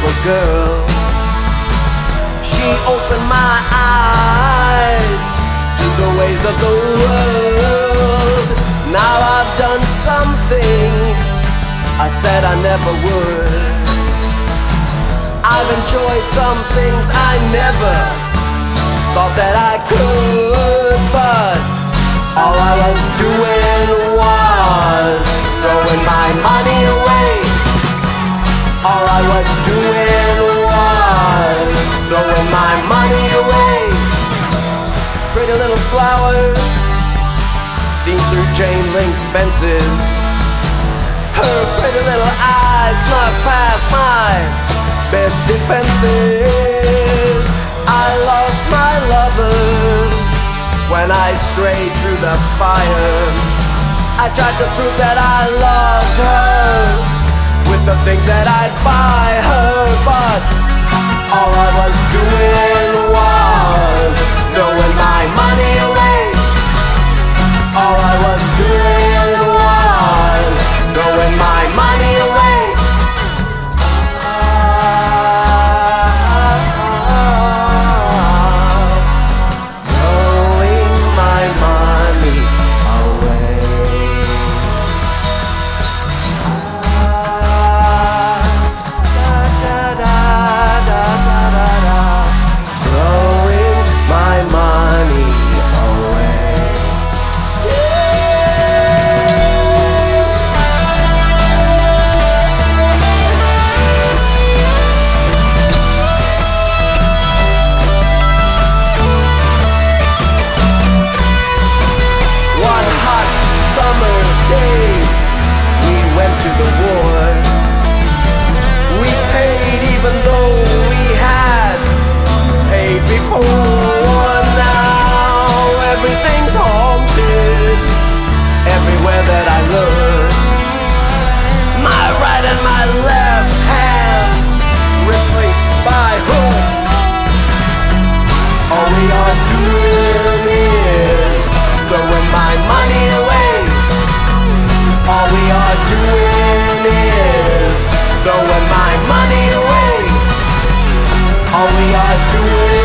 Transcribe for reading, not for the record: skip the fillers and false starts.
beautiful girl. She opened my eyes to the ways of the world. Now I've done some things I said I never would. I've enjoyed some things I never thought that I could. But all I was doing was throwing my money away. All I was doing was throwing my money away. Pretty little flowers seen through chain link fences. Her pretty little eyes snuck past my best defenses. I lost my lover when I strayed through the fire. I tried to prove that I loved her with the things that I'd buy her, but all I was doing was throwing my money away. All I was doing was throwing my money away. Throwing my money away. Throwing my money away. One hot summer day, we went to the war. We paid even though we had paid before. Now everything's haunted everywhere that I look. My right and my left hand replaced by hooks. All we are doing is throwing my money away. All we are doing is throwing my money away. All we are doing